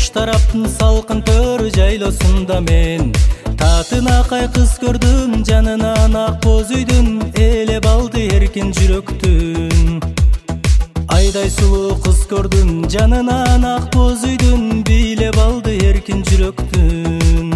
Ош тараптын салкын төр жайлоосунда мен татына кай кыз көрдүм, жанынан ак боз үйдүн элеп алды эркин жүрөктүн. Айдай сулуу кыз көрдүм, жанынан ак боз үйдүн бийлеп алды эркин жүрөктүн.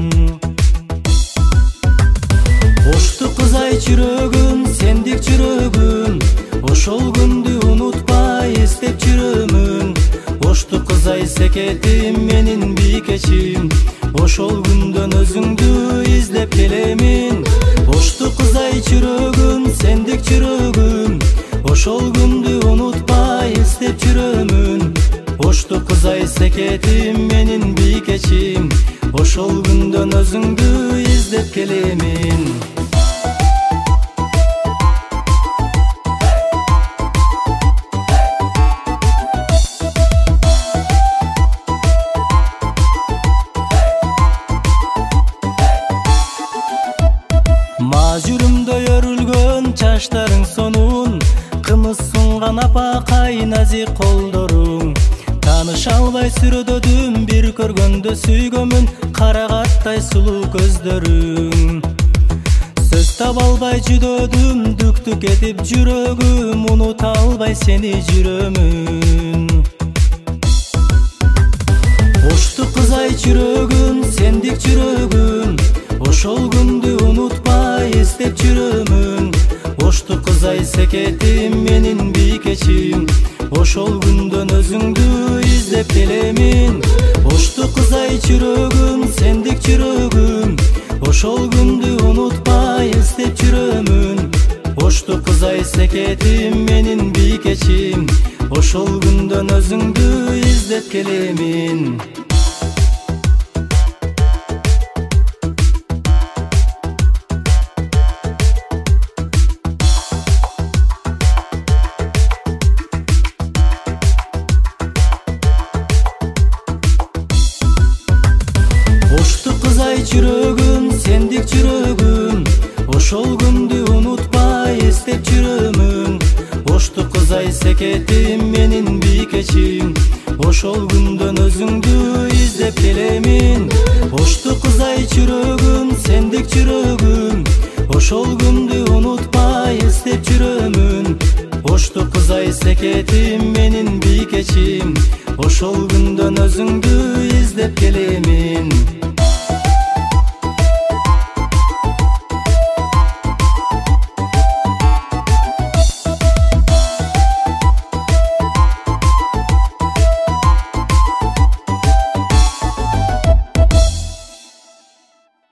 Ошту кыз ай жүрөгүм, сендик жүрөгүм, ошол күндү унутпай эстеп жүрөмүн. Ошту кыз ай секетим, менин бийкечим, ошол күндөн өзүңдү издеп келемин. Ошту кыз ай жүрөгүм, сендик жүрөгүм, ошол күндү унутпай эстеп жүрөмүн. Ошту кыз ай секетим, менин бийкечим, ошол күндөн өзүңдү издеп келемин. Мажүрүмдө өрүлгөн чачтарың сонун, кымыз сунган апакай назик колдоруң. Таныша албай сүрөдөдүм, бир көргөндө сүйгөмүн, карагаттай сулуу көздөрүң. Сөз таба албай жүдөдүм, дүктүк этип жүрөгүм, унута албай сени жүрөмүн. Ошту кыз ай жүрөгүм, сендик жүрөгүм, ошол күндү унутпай эстеп жүрөмүн. Ошту кыз ай секетим, менин бийкечим, ошол күндөн өзүңдү издеп келемин. Ошту кыз ай жүрөгүм, сендик жүрөгүм, ошол күндү унутпай эстеп жүрөмүн. Ошту кыз ай секетим, менин бийкечим, ошол күндөн өзүңдү издеп келемин. Ошту кыз ай жүрөгүм, сендик жүрөгүм, ошол күндү унутпай эстеп жүрөмүн. Ошту кыз ай секетим, менин бийкечим, ошол күндөн өзүңдү издеп келемин. Ошту кыз ай жүрөгүм, сендик жүрөгүм, ошол күндү унутпай эстеп жүрөмүн. Ошту кыз ай секетим, менин бийкечим, ошол күндөн өзүңдү издеп келемин.